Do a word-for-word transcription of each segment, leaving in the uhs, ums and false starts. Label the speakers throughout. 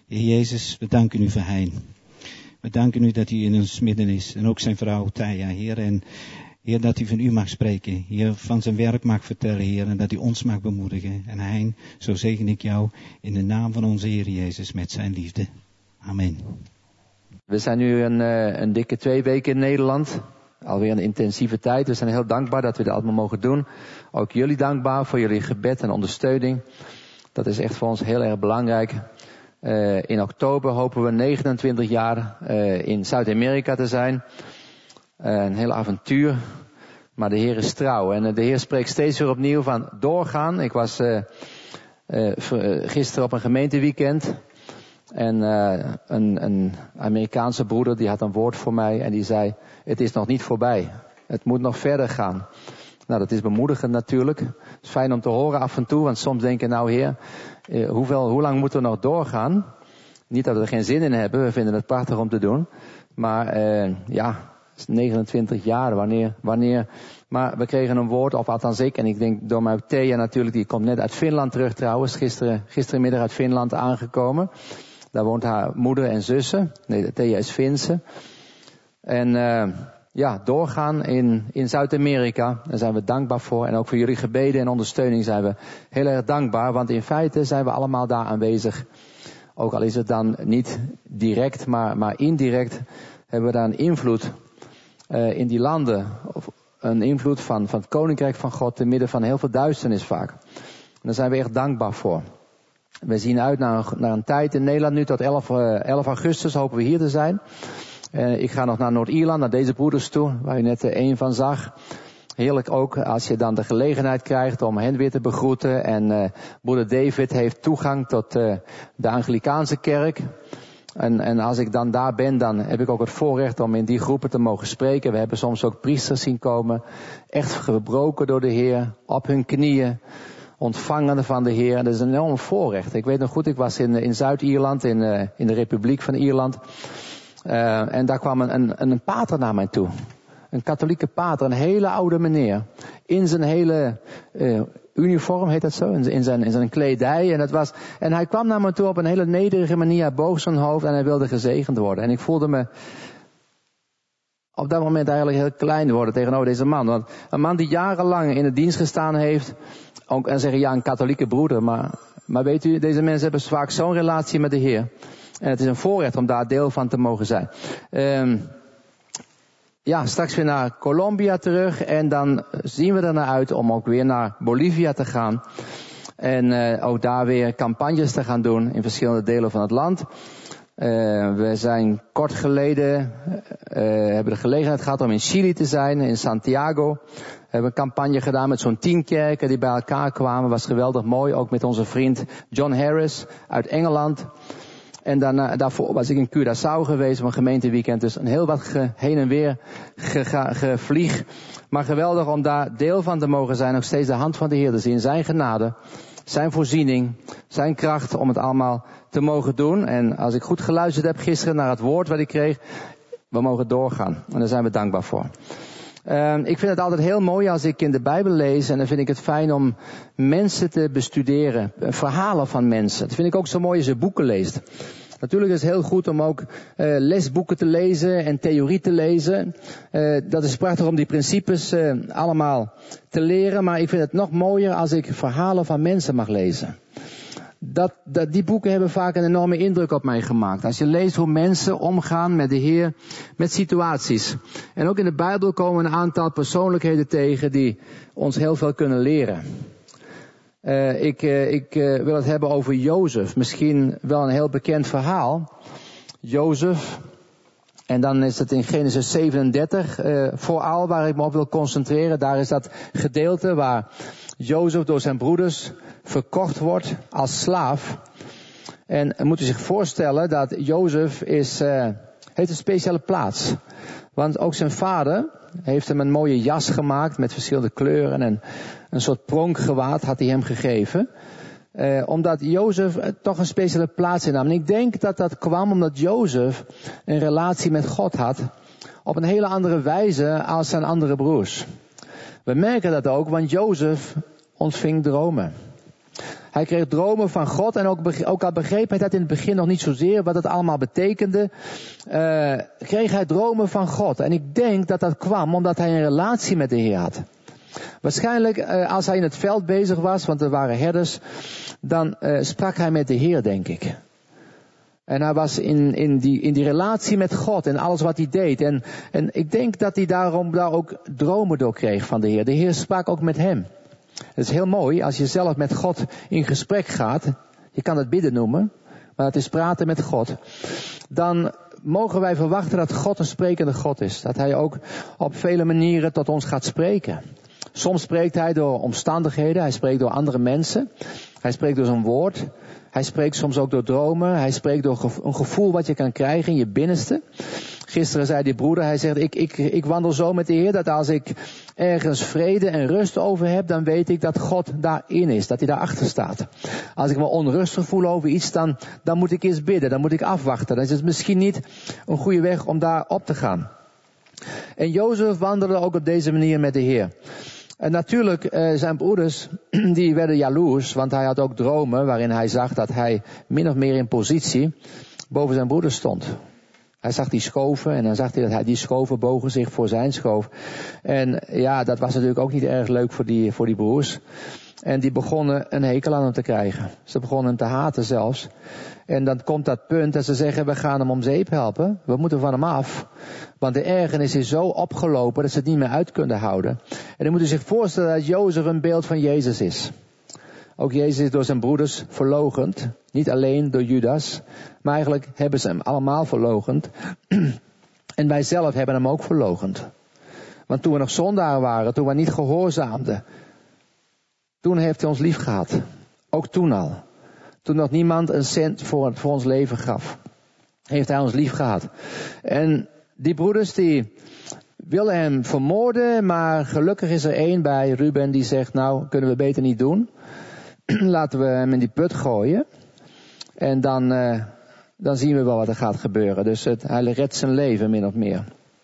Speaker 1: Heer Jezus, we danken u voor Hein. We danken u dat hij in ons midden is. En ook zijn vrouw Taya, Heer. En Heer, dat hij van u mag spreken. Heer, van zijn werk mag vertellen, Heer. En dat hij ons mag bemoedigen. En Hein, zo zegen ik jou in de naam van onze Heer Jezus met zijn liefde. Amen.
Speaker 2: We zijn nu een, een dikke twee weken in Nederland. Alweer een intensieve tijd. We zijn heel dankbaar dat we dit allemaal mogen doen. Ook jullie dankbaar voor jullie gebed en ondersteuning. Dat is echt voor ons heel erg belangrijk. Uh, in oktober hopen we negenentwintig jaar uh, in Zuid-Amerika te zijn. Uh, een heel avontuur. Maar de Heer is trouw. En uh, de Heer spreekt steeds weer opnieuw van doorgaan. Ik was uh, uh, gisteren op een gemeenteweekend. En uh, een, een Amerikaanse broeder die had een woord voor mij. En die zei, het is nog niet voorbij. Het moet nog verder gaan. Nou, dat is bemoedigend natuurlijk. Het is fijn om te horen af en toe. Want soms denk je, nou Heer, uh, hoeveel, hoe lang moeten we nog doorgaan? Niet dat we er geen zin in hebben. We vinden het prachtig om te doen. Maar uh, ja, het is negenentwintig jaar. Wanneer, wanneer... Maar we kregen een woord, of althans ik. En ik denk door mij Thea natuurlijk. Die komt net uit Finland terug trouwens. Gisteren, gisterenmiddag uit Finland aangekomen. Daar woont haar moeder en zussen. Nee, Thea is Finse. En uh, ja, doorgaan in, in Zuid-Amerika. Daar zijn we dankbaar voor. En ook voor jullie gebeden en ondersteuning zijn we heel erg dankbaar. Want in feite zijn we allemaal daar aanwezig. Ook al is het dan niet direct, maar, maar indirect hebben we daar een invloed uh, in die landen. Of een invloed van, van het Koninkrijk van God te midden van heel veel duisternis vaak. En daar zijn we echt dankbaar voor. We zien uit naar een, naar een tijd in Nederland nu tot elf, uh, elf augustus hopen we hier te zijn. Uh, ik ga nog naar Noord-Ierland, naar deze broeders toe, waar u net uh, een van zag. Heerlijk ook als je dan de gelegenheid krijgt om hen weer te begroeten. En uh, broeder David heeft toegang tot uh, de Anglikaanse kerk. En, en als ik dan daar ben, dan heb ik ook het voorrecht om in die groepen te mogen spreken. We hebben soms ook priesters zien komen, echt gebroken door de Heer, op hun knieën. Ontvangende van de Heer. Dat is een enorm voorrecht. Ik weet nog goed, ik was in, in Zuid-Ierland, in, uh, in de Republiek van Ierland. Uh, en daar kwam een, een, een pater naar mij toe. Een katholieke pater, een hele oude meneer. In zijn hele uh, uniform, heet dat zo? In, in, zijn, in zijn kledij. En, dat was, en hij kwam naar me toe op een hele nederige manier. Hij boog zijn hoofd en hij wilde gezegend worden. En ik voelde me op dat moment eigenlijk heel klein worden tegenover deze man. Want een man die jarenlang in de dienst gestaan heeft. Ook, en zeggen, ja, een katholieke broeder. Maar, maar weet u, deze mensen hebben vaak zo'n relatie met de Heer. En het is een voorrecht om daar deel van te mogen zijn. Um, ja, straks weer naar Colombia terug. En dan zien we er naar uit om ook weer naar Bolivia te gaan. En uh, ook daar weer campagnes te gaan doen in verschillende delen van het land. Uh, we zijn kort geleden, uh, hebben de gelegenheid gehad om in Chili te zijn, in Santiago. We hebben een campagne gedaan met zo'n tien kerken die bij elkaar kwamen. Was geweldig mooi, ook met onze vriend John Harris uit Engeland. En daarna, daarvoor was ik in Curaçao geweest op een gemeenteweekend. Dus een heel wat ge, heen en weer gevlieg. Ge, ge, maar geweldig om daar deel van te mogen zijn. Nog steeds de hand van de Heer te zien. Zijn genade, zijn voorziening, zijn kracht om het allemaal te mogen doen. En als ik goed geluisterd heb gisteren naar het woord wat ik kreeg, we mogen doorgaan. En daar zijn we dankbaar voor. Uh, ik vind het altijd heel mooi als ik in de Bijbel lees. En dan vind ik het fijn om mensen te bestuderen. Verhalen van mensen. Dat vind ik ook zo mooi als je boeken leest. Natuurlijk is het heel goed om ook uh, lesboeken te lezen en theorie te lezen. Uh, dat is prachtig om die principes uh, allemaal te leren. Maar ik vind het nog mooier als ik verhalen van mensen mag lezen. Dat, dat, die boeken hebben vaak een enorme indruk op mij gemaakt. Als je leest hoe mensen omgaan met de Heer, met situaties. En ook in de Bijbel komen een aantal persoonlijkheden tegen die ons heel veel kunnen leren. Uh, ik uh, ik uh, wil het hebben over Jozef. Misschien wel een heel bekend verhaal. Jozef. En dan is het in Genesis zevenendertig uh, vooral waar ik me op wil concentreren. Daar is dat gedeelte waar Jozef door zijn broeders verkocht wordt als slaaf. En moet u zich voorstellen dat Jozef is, uh, heeft een speciale plaats. Want ook zijn vader heeft hem een mooie jas gemaakt met verschillende kleuren. En een soort pronkgewaad had hij hem gegeven. Uh, omdat Jozef uh, toch een speciale plaats innam. En ik denk dat dat kwam omdat Jozef een relatie met God had. Op een hele andere wijze als zijn andere broers. We merken dat ook, want Jozef ontving dromen. Hij kreeg dromen van God en ook, ook al begreep hij dat in het begin nog niet zozeer wat het allemaal betekende, uh, kreeg hij dromen van God. En ik denk dat dat kwam omdat hij een relatie met de Heer had. Waarschijnlijk uh, als hij in het veld bezig was, want er waren herders, dan uh, sprak hij met de Heer, denk ik. En hij was in, in, die, in die relatie met God en alles wat hij deed. En, en ik denk dat hij daarom daar ook dromen door kreeg van de Heer. De Heer sprak ook met hem. Het is heel mooi als je zelf met God in gesprek gaat. Je kan het bidden noemen, maar het is praten met God. Dan mogen wij verwachten dat God een sprekende God is. Dat hij ook op vele manieren tot ons gaat spreken. Soms spreekt hij door omstandigheden, hij spreekt door andere mensen. Hij spreekt door zijn woord. Hij spreekt soms ook door dromen. Hij spreekt door een gevoel wat je kan krijgen in je binnenste. Gisteren zei die broeder, hij zegt, ik, ik, ik wandel zo met de Heer dat als ik ergens vrede en rust over heb, dan weet ik dat God daarin is, dat hij daarachter staat. Als ik me onrustig voel over iets, dan, dan moet ik eerst bidden, dan moet ik afwachten. Dan is het misschien niet een goede weg om daar op te gaan. En Jozef wandelde ook op deze manier met de Heer. En natuurlijk, uh, zijn broeders, die werden jaloers, want hij had ook dromen waarin hij zag dat hij min of meer in positie boven zijn broeders stond. Hij zag die schoven en dan zag hij dat hij die schoven bogen zich voor zijn schoof. En ja, dat was natuurlijk ook niet erg leuk voor die, voor die broers. En die begonnen een hekel aan hem te krijgen. Ze begonnen hem te haten zelfs. En dan komt dat punt dat ze zeggen, we gaan hem om zeep helpen. We moeten van hem af. Want de ergernis is zo opgelopen dat ze het niet meer uit kunnen houden. En dan moet u zich voorstellen dat Jozef een beeld van Jezus is. Ook Jezus is door zijn broeders verloochend. Niet alleen door Judas. Maar eigenlijk hebben ze hem allemaal verloochend. En wij zelf hebben hem ook verloochend. Want toen we nog zondaren waren, toen we niet gehoorzaamden, toen heeft hij ons lief gehad. Ook toen al. Toen nog niemand een cent voor, voor ons leven gaf, heeft hij ons lief gehad. En die broeders die willen hem vermoorden, maar gelukkig is er één bij, Ruben, die zegt, nou, kunnen we beter niet doen. Laten we hem in die put gooien. En dan, uh, dan zien we wel wat er gaat gebeuren. Dus het, hij redt zijn leven, min of meer.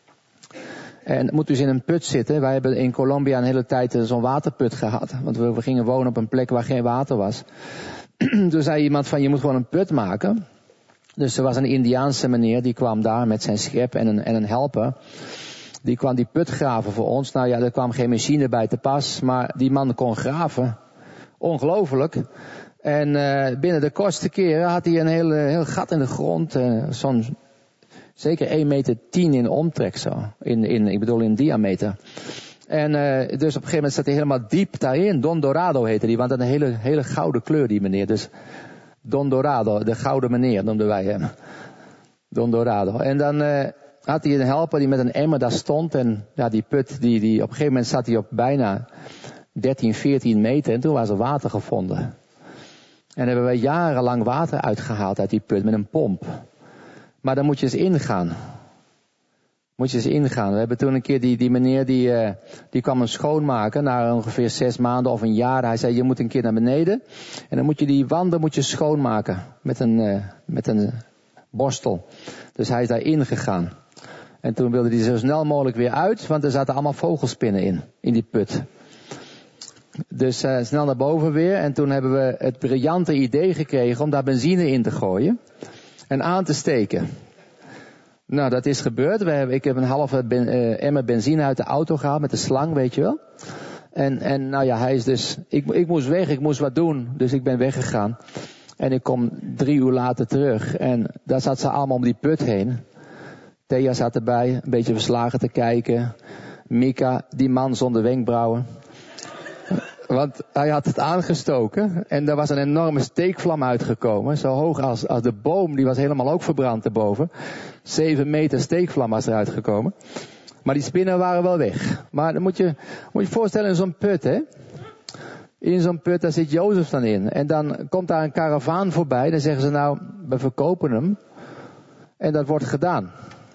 Speaker 2: En moet dus in een put zitten. Wij hebben in Colombia een hele tijd zo'n waterput gehad. Want we, we gingen wonen op een plek waar geen water was. Toen zei iemand van, je moet gewoon een put maken. Dus er was een Indiaanse meneer, die kwam daar met zijn schep en een, en een helper. Die kwam die put graven voor ons. Nou ja, er kwam geen machine bij te pas, maar die man kon graven. Ongelooflijk. En uh, binnen de kortste keren had hij een heel, heel gat in de grond. Uh, zo'n zeker één meter tien in omtrek zo. In, in, ik bedoel in diameter. En uh, dus op een gegeven moment zat hij helemaal diep daarin. Don Dorado heette die, want dat een hele, hele gouden kleur die meneer. Dus Don Dorado, de gouden meneer noemden wij hem. Don Dorado. En dan uh, had hij een helper die met een emmer daar stond. En ja, die put, die, die, op een gegeven moment zat hij op bijna dertien, veertien meter. En toen was er water gevonden. En hebben we jarenlang water uitgehaald uit die put met een pomp. Maar dan moet je eens ingaan. Moet je eens ingaan. We hebben toen een keer die, die meneer die, uh, die kwam hem schoonmaken na ongeveer zes maanden of een jaar. Hij zei, je moet een keer naar beneden. En dan moet je die wanden moet je schoonmaken met een, uh, met een borstel. Dus hij is daar ingegaan. En toen wilde hij zo snel mogelijk weer uit, want er zaten allemaal vogelspinnen in, in die put. Dus uh, snel naar boven weer. En toen hebben we het briljante idee gekregen om daar benzine in te gooien. En aan te steken. Nou, dat is gebeurd. We hebben, ik heb een halve ben, uh, emmer benzine uit de auto gehaald met de slang, weet je wel. En, en nou ja, hij is dus... Ik, ik moest weg, ik moest wat doen. Dus ik ben weggegaan. En ik kom drie uur later terug. En daar zat ze allemaal om die put heen. Thea zat erbij, een beetje verslagen te kijken. Mika, die man zonder wenkbrauwen. Want hij had het aangestoken en er was een enorme steekvlam uitgekomen. Zo hoog als, als de boom, die was helemaal ook verbrand erboven. Zeven meter steekvlam was eruit gekomen. Maar die spinnen waren wel weg. Maar dan moet je moet je voorstellen in zo'n put, hè. In zo'n put, daar zit Jozef dan in. En dan komt daar een karavaan voorbij. Dan zeggen ze nou, we verkopen hem. En dat wordt gedaan.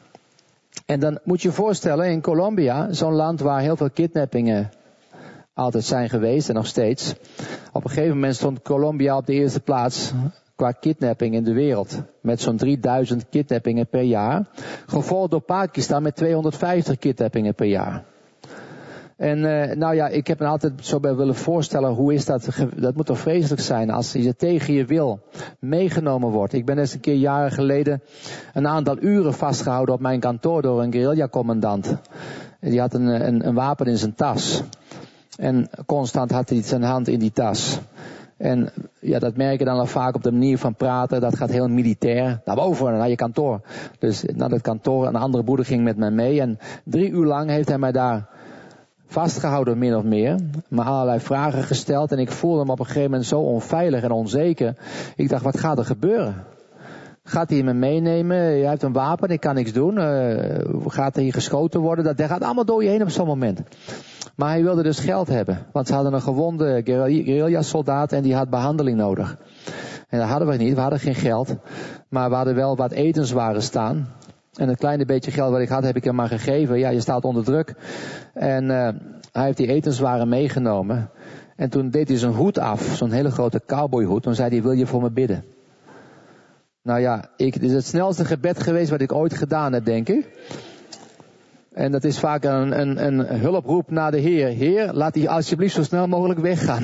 Speaker 2: En dan moet je je voorstellen, in Colombia, zo'n land waar heel veel kidnappingen altijd zijn geweest en nog steeds. Op een gegeven moment stond Colombia op de eerste plaats qua kidnapping in de wereld. Met zo'n drieduizend kidnappingen per jaar. Gevolgd door Pakistan met tweehonderdvijftig kidnappingen per jaar. En uh, nou ja, ik heb me altijd zo bij willen voorstellen, hoe is dat? Dat moet toch vreselijk zijn als je tegen je wil meegenomen wordt. Ik ben eens een keer jaren geleden een aantal uren vastgehouden op mijn kantoor door een guerrilla-commandant. Die had een, een, een wapen in zijn tas. En constant had hij zijn hand in die tas. En ja, dat merk je dan al vaak op de manier van praten. Dat gaat heel militair. Naar boven, naar je kantoor. Dus naar het kantoor, een andere broeder ging met mij mee. En drie uur lang heeft hij mij daar vastgehouden, min of meer. Maar allerlei vragen gesteld. En ik voelde me op een gegeven moment zo onveilig en onzeker. Ik dacht, wat gaat er gebeuren? Gaat hij me meenemen? Hij heeft een wapen, ik kan niks doen. Uh, gaat er hier geschoten worden? Dat, dat gaat allemaal door je heen op zo'n moment. Maar hij wilde dus geld hebben. Want ze hadden een gewonde guerrilla-soldaat en die had behandeling nodig. En dat hadden we niet, we hadden geen geld. Maar we hadden wel wat etenswaren staan. En het kleine beetje geld wat ik had, heb ik hem maar gegeven. Ja, je staat onder druk. En uh, hij heeft die etenswaren meegenomen. En toen deed hij zijn hoed af, zo'n hele grote cowboyhoed. Toen zei hij, wil je voor me bidden? Nou ja, ik, het is het snelste gebed geweest wat ik ooit gedaan heb, denk ik. En dat is vaak een, een, een hulproep naar de Heer. Heer, laat die alsjeblieft zo snel mogelijk weggaan.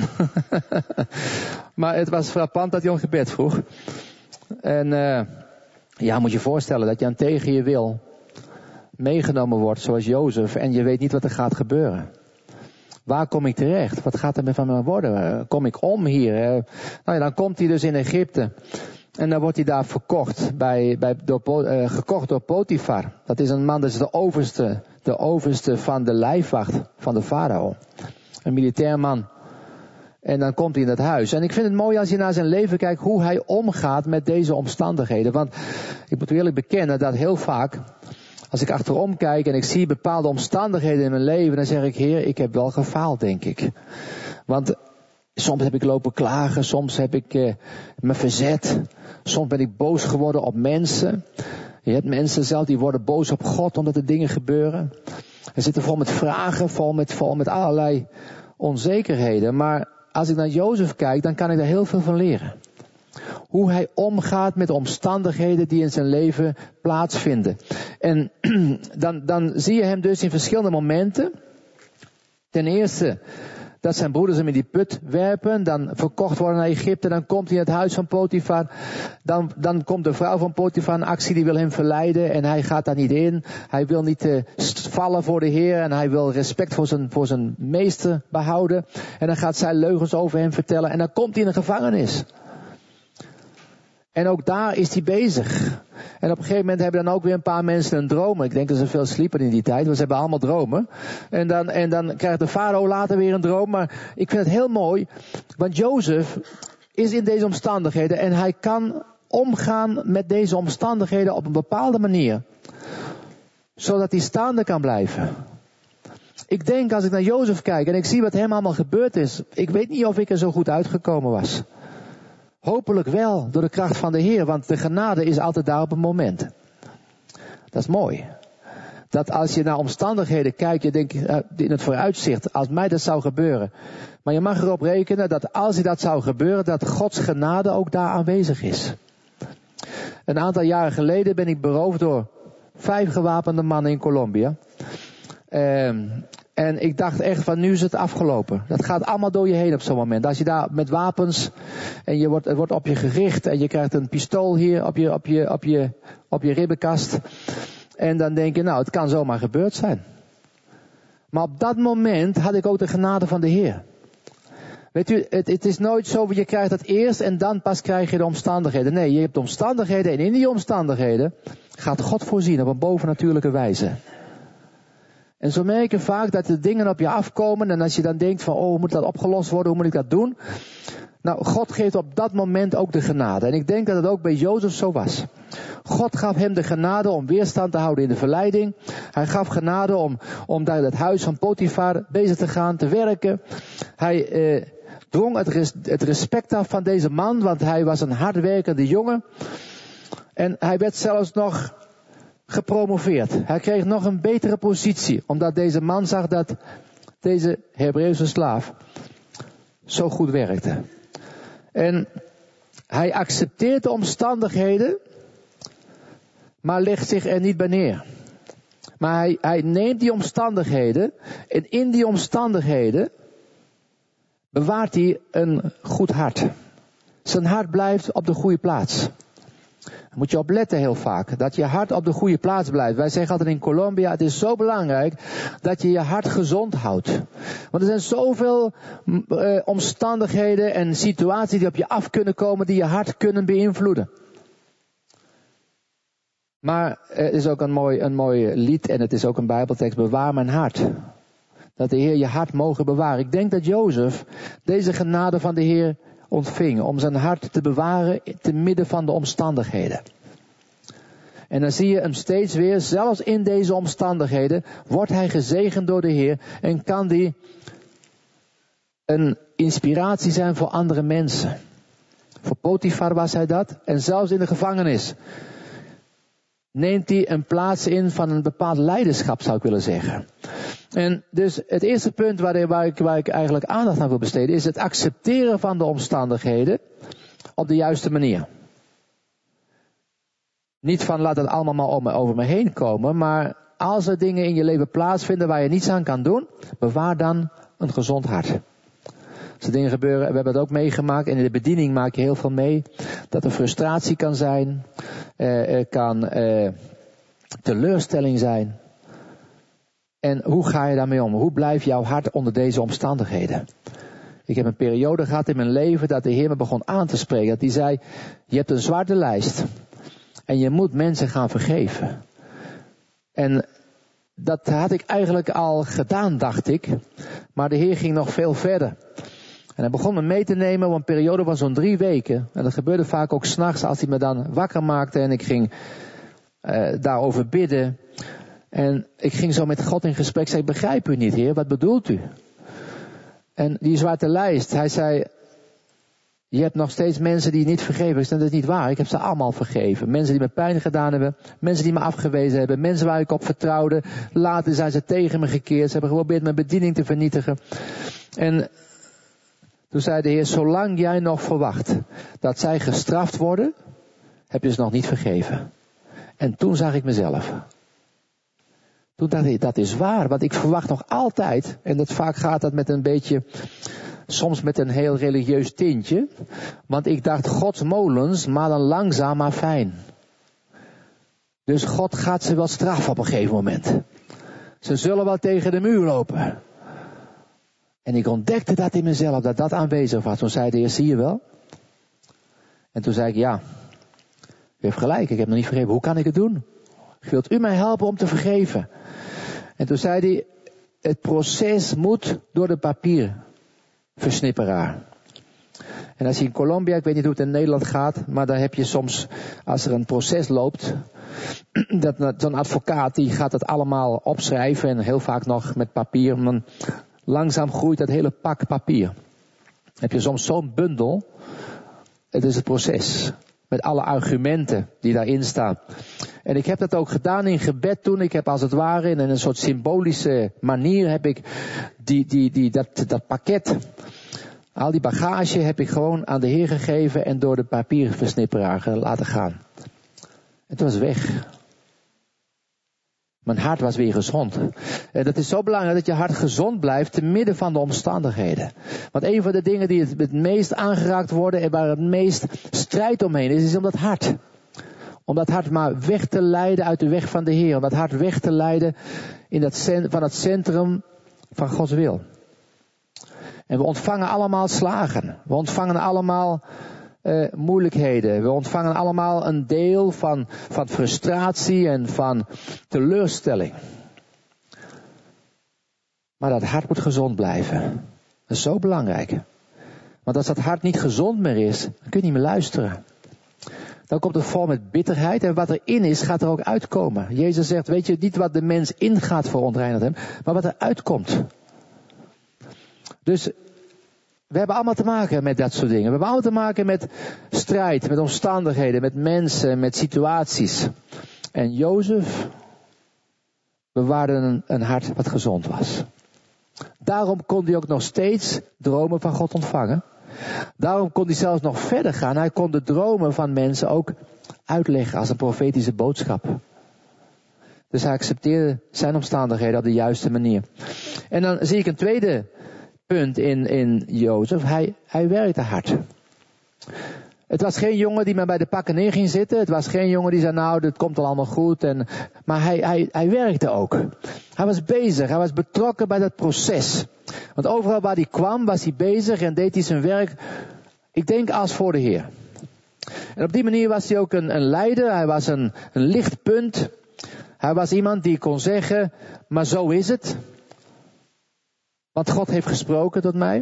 Speaker 2: Maar het was frappant dat hij om gebed vroeg. En uh, ja, moet je je voorstellen dat je aan tegen je wil meegenomen wordt, zoals Jozef, en je weet niet wat er gaat gebeuren. Waar kom ik terecht? Wat gaat er met van me worden? Kom ik om hier? Nou ja, dan komt hij dus in Egypte. En dan wordt hij daar verkocht, bij, bij, door, uh, gekocht door Potifar. Dat is een man, dat is de overste, de overste van de lijfwacht van de farao. Een militair man. En dan komt hij in dat huis. En ik vind het mooi als je naar zijn leven kijkt, hoe hij omgaat met deze omstandigheden. Want ik moet eerlijk bekennen dat heel vaak, als ik achterom kijk en ik zie bepaalde omstandigheden in mijn leven, dan zeg ik, Heer, ik heb wel gefaald, denk ik. Want soms heb ik lopen klagen, soms heb ik uh, me verzet. Soms ben ik boos geworden op mensen. Je hebt mensen zelf die worden boos op God omdat er dingen gebeuren. Er zitten vol met vragen, vol met, vol met allerlei onzekerheden. Maar als ik naar Jozef kijk, dan kan ik daar heel veel van leren. Hoe hij omgaat met de omstandigheden die in zijn leven plaatsvinden. En dan, dan zie je hem dus in verschillende momenten. Ten eerste dat zijn broeders hem in die put werpen, dan verkocht worden naar Egypte, dan komt hij in het huis van Potifar, dan, dan komt de vrouw van Potifar in actie, die wil hem verleiden en hij gaat daar niet in. Hij wil niet uh, vallen voor de Heer en hij wil respect voor zijn, voor zijn meester behouden. En dan gaat zij leugens over hem vertellen en dan komt hij in de gevangenis. En ook daar is hij bezig. En op een gegeven moment hebben dan ook weer een paar mensen een droom. Ik denk dat ze veel sliepen in die tijd, want ze hebben allemaal dromen. En dan, en dan krijgt de farao later weer een droom. Maar ik vind het heel mooi, want Jozef is in deze omstandigheden en hij kan omgaan met deze omstandigheden op een bepaalde manier. Zodat hij staande kan blijven. Ik denk als ik naar Jozef kijk en ik zie wat hem allemaal gebeurd is. Ik weet niet of ik er zo goed uitgekomen was. Hopelijk wel, door de kracht van de Heer, want de genade is altijd daar op een moment. Dat is mooi. Dat als je naar omstandigheden kijkt, je denkt in het vooruitzicht, als mij dat zou gebeuren. Maar je mag erop rekenen dat als je dat zou gebeuren, dat Gods genade ook daar aanwezig is. Een aantal jaren geleden ben ik beroofd door vijf gewapende mannen in Colombia. Um, En ik dacht echt van nu is het afgelopen. Dat gaat allemaal door je heen op zo'n moment. Als je daar met wapens en je wordt, het wordt op je gericht en je krijgt een pistool hier op je, op je, op je, op je ribbenkast. En dan denk je nou het kan zomaar gebeurd zijn. Maar op dat moment had ik ook de genade van de Heer. Weet u, het, het is nooit zo, je krijgt het eerst en dan pas krijg je de omstandigheden. Nee, je hebt de omstandigheden en in die omstandigheden gaat God voorzien op een bovennatuurlijke wijze. En zo merk je vaak dat de dingen op je afkomen en als je dan denkt van, oh, hoe moet dat opgelost worden, hoe moet ik dat doen? Nou, God geeft op dat moment ook de genade. En ik denk dat het ook bij Jozef zo was. God gaf hem de genade om weerstand te houden in de verleiding. Hij gaf genade om, om daar in het huis van Potifar bezig te gaan, te werken. Hij eh, drong het, res, het respect af van deze man, want hij was een hardwerkende jongen. En hij werd zelfs nog gepromoveerd. Hij kreeg nog een betere positie, omdat deze man zag dat deze Hebreeuwse slaaf zo goed werkte. En hij accepteert de omstandigheden, maar legt zich er niet bij neer. Maar hij, hij neemt die omstandigheden en in die omstandigheden bewaart hij een goed hart. Zijn hart blijft op de goede plaats. Daar moet je op letten heel vaak. Dat je hart op de goede plaats blijft. Wij zeggen altijd in Colombia, het is zo belangrijk dat je je hart gezond houdt. Want er zijn zoveel uh, omstandigheden en situaties die op je af kunnen komen, die je hart kunnen beïnvloeden. Maar het is ook een mooi, een mooi lied en het is ook een Bijbeltekst. Bewaar mijn hart. Dat de Heer je hart mogen bewaren. Ik denk dat Jozef deze genade van de Heer ontving. Om zijn hart te bewaren te midden van de omstandigheden. En dan zie je hem steeds weer. Zelfs in deze omstandigheden wordt hij gezegend door de Heer. En kan die een inspiratie zijn voor andere mensen. Voor Potifar was hij dat. En zelfs in de gevangenis neemt hij een plaats in van een bepaald leiderschap, zou ik willen zeggen. En dus het eerste punt waar, waar, ik, waar ik eigenlijk aandacht aan wil besteden, is het accepteren van de omstandigheden op de juiste manier. Niet van laat het allemaal maar om me, over me heen komen, maar als er dingen in je leven plaatsvinden waar je niets aan kan doen, bewaar dan een gezond hart. Als er dingen gebeuren, we hebben het ook meegemaakt, en in de bediening maak je heel veel mee, dat er frustratie kan zijn, eh, er kan eh, teleurstelling zijn. En hoe ga je daarmee om? Hoe blijft jouw hart onder deze omstandigheden? Ik heb een periode gehad in mijn leven dat de Heer me begon aan te spreken. Dat hij zei, je hebt een zwarte lijst. En je moet mensen gaan vergeven. En dat had ik eigenlijk al gedaan, dacht ik. Maar de Heer ging nog veel verder. En hij begon me mee te nemen op een periode van zo'n drie weken. En dat gebeurde vaak ook 's nachts als hij me dan wakker maakte. En ik ging uh, daarover bidden. En ik ging zo met God in gesprek. Ik zei, ik begrijp u niet, Heer. Wat bedoelt u? En die zwarte lijst. Hij zei, je hebt nog steeds mensen die je niet vergeven. Ik zei, dat is niet waar. Ik heb ze allemaal vergeven. Mensen die me pijn gedaan hebben. Mensen die me afgewezen hebben. Mensen waar ik op vertrouwde. Later zijn ze tegen me gekeerd. Ze hebben geprobeerd mijn bediening te vernietigen. En toen zei de Heer, zolang jij nog verwacht dat zij gestraft worden, heb je ze nog niet vergeven. En toen zag ik mezelf. Toen dacht ik, dat is waar, want ik verwacht nog altijd, en dat vaak gaat dat met een beetje, soms met een heel religieus tintje, want ik dacht, Gods molens malen langzaam maar fijn. Dus God gaat ze wel straffen op een gegeven moment. Ze zullen wel tegen de muur lopen. En ik ontdekte dat in mezelf, dat dat aanwezig was. Toen zei de Heer, zie je wel? En toen zei ik, ja, u heeft gelijk, ik heb nog niet vergeven. Hoe kan ik het doen? Wilt u mij helpen om te vergeven? En toen zei hij, het proces moet door de papierversnipperaar. En als je in Colombia, ik weet niet hoe het in Nederland gaat, maar daar heb je soms, als er een proces loopt, dat zo'n advocaat die gaat het allemaal opschrijven en heel vaak nog met papier. Maar langzaam groeit dat hele pak papier. Dan heb je soms zo'n bundel. Het is het proces. Met alle argumenten die daarin staan. En ik heb dat ook gedaan in gebed toen. Ik heb als het ware in een soort symbolische manier heb ik die, die, die, dat, dat pakket, al die bagage heb ik gewoon aan de Heer gegeven en door de papierversnipperaar laten gaan. En toen was het weg. Mijn hart was weer gezond. En dat is zo belangrijk dat je hart gezond blijft te midden van de omstandigheden. Want een van de dingen die het, het meest aangeraakt worden en waar het meest strijd omheen is, is om dat hart. Om dat hart maar weg te leiden uit de weg van de Heer. Om dat hart weg te leiden in dat cent, van het centrum van Gods wil. En we ontvangen allemaal slagen. We ontvangen allemaal uh, moeilijkheden. We ontvangen allemaal een deel van, van frustratie en van teleurstelling. Maar dat hart moet gezond blijven. Dat is zo belangrijk. Want als dat hart niet gezond meer is, dan kun je niet meer luisteren. Dan komt het vol met bitterheid. En wat erin is, gaat er ook uitkomen. Jezus zegt, weet je, niet wat de mens ingaat verontreinigt hem, maar wat er uitkomt. Dus we hebben allemaal te maken met dat soort dingen. We hebben allemaal te maken met strijd, met omstandigheden, met mensen, met situaties. En Jozef bewaarde een, een hart wat gezond was. Daarom kon hij ook nog steeds dromen van God ontvangen. Daarom kon hij zelfs nog verder gaan. Hij kon de dromen van mensen ook uitleggen als een profetische boodschap. Dus hij accepteerde zijn omstandigheden op de juiste manier. En dan zie ik een tweede punt in, in Jozef. Hij, hij werkte hard. Het was geen jongen die maar bij de pakken neer ging zitten. Het was geen jongen die zei, nou, dit komt al allemaal goed. En, maar hij, hij, hij werkte ook. Hij was bezig. Hij was betrokken bij dat proces. Want overal waar hij kwam, was hij bezig en deed hij zijn werk, ik denk, als voor de Heer. En op die manier was hij ook een, een leider. Hij was een, een lichtpunt. Hij was iemand die kon zeggen, maar zo is het. Want God heeft gesproken tot mij.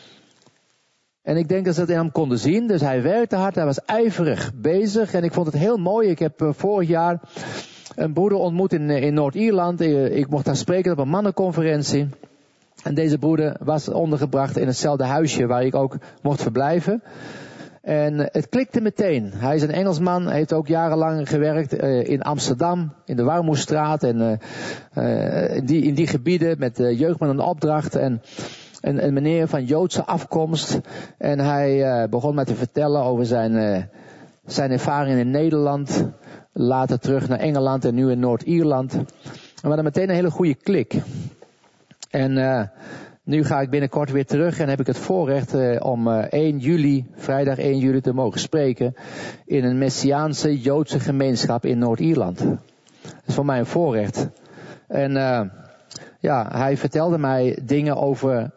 Speaker 2: En ik denk dat ze dat in hem konden zien. Dus hij werkte hard, hij was ijverig bezig. En ik vond het heel mooi. Ik heb uh, vorig jaar een broeder ontmoet in, in Noord-Ierland. Ik mocht daar spreken op een mannenconferentie. En deze broeder was ondergebracht in hetzelfde huisje waar ik ook mocht verblijven. En het klikte meteen. Hij is een Engelsman, hij heeft ook jarenlang gewerkt uh, in Amsterdam, in de Warmoestraat en uh, uh, in, die, in die gebieden met uh, jeugd met een opdracht. En een, een meneer van Joodse afkomst. En hij uh, begon mij te vertellen over zijn, uh, zijn ervaringen in Nederland. Later terug naar Engeland en nu in Noord-Ierland. En we hadden meteen een hele goede klik. En uh, nu ga ik binnenkort weer terug en heb ik het voorrecht uh, om uh, één juli, vrijdag één juli te mogen spreken in een Messiaanse Joodse gemeenschap in Noord-Ierland. Dat is voor mij een voorrecht. En uh, ja, hij vertelde mij dingen over